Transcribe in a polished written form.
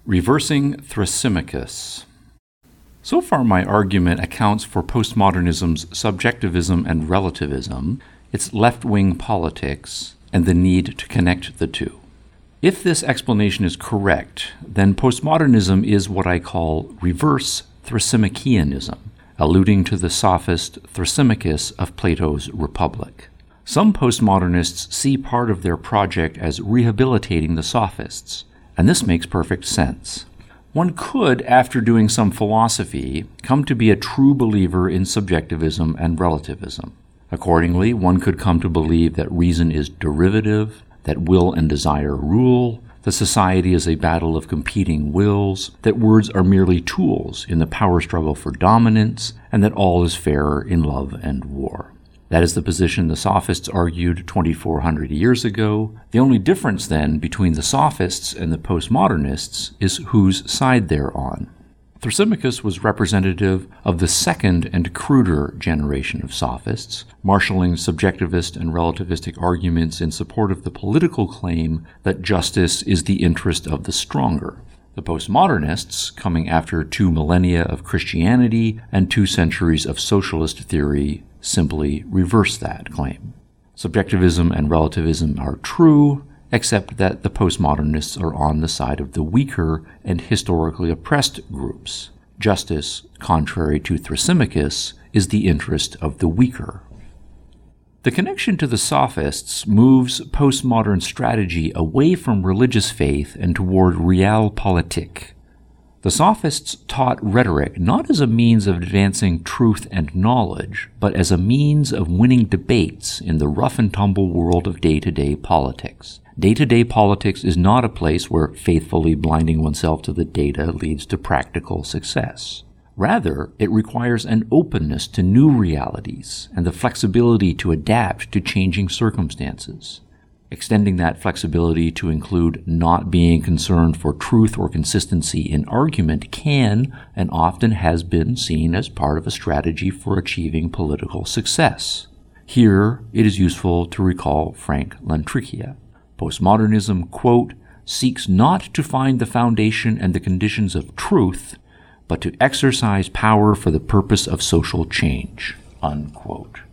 Reversing Thrasymachus. So far, my argument accounts for postmodernism's subjectivism and relativism, its left-wing politics, and the need to connect the two. If this explanation is correct, then postmodernism is what I call reverse Thrasymachienism, alluding to the sophist Thrasymachus of Plato's Republic. Some postmodernists see part of their project as rehabilitating the sophists, and this makes perfect sense. One could, after doing some philosophy, come to be a true believer in subjectivism and relativism. Accordingly, one could come to believe that reason is derivative, that will and desire rule, that society is a battle of competing wills, that words are merely tools in the power struggle for dominance, and that all is fair in love and war. That is the position the sophists argued 2,400 years ago. The only difference, then, between the sophists and the postmodernists is whose side they're on. Thrasymachus was representative of the second and cruder generation of sophists, marshaling subjectivist and relativistic arguments in support of the political claim that justice is the interest of the stronger. The postmodernists, coming after 2 millennia of Christianity and 2 centuries of socialist theory, simply reverse that claim. Subjectivism and relativism are true, except that the postmodernists are on the side of the weaker and historically oppressed groups. Justice, contrary to Thrasymachus, is the interest of the weaker. The connection to the sophists moves postmodern strategy away from religious faith and toward realpolitik. The sophists taught rhetoric not as a means of advancing truth and knowledge, but as a means of winning debates in the rough-and-tumble world of day-to-day politics. Day-to-day politics is not a place where faithfully blinding oneself to the data leads to practical success. Rather, it requires an openness to new realities and the flexibility to adapt to changing circumstances. Extending that flexibility to include not being concerned for truth or consistency in argument can and often has been seen as part of a strategy for achieving political success. Here, it is useful to recall Frank Lantricchia. Postmodernism, quote, seeks not to find the foundation and the conditions of truth, but to exercise power for the purpose of social change, unquote.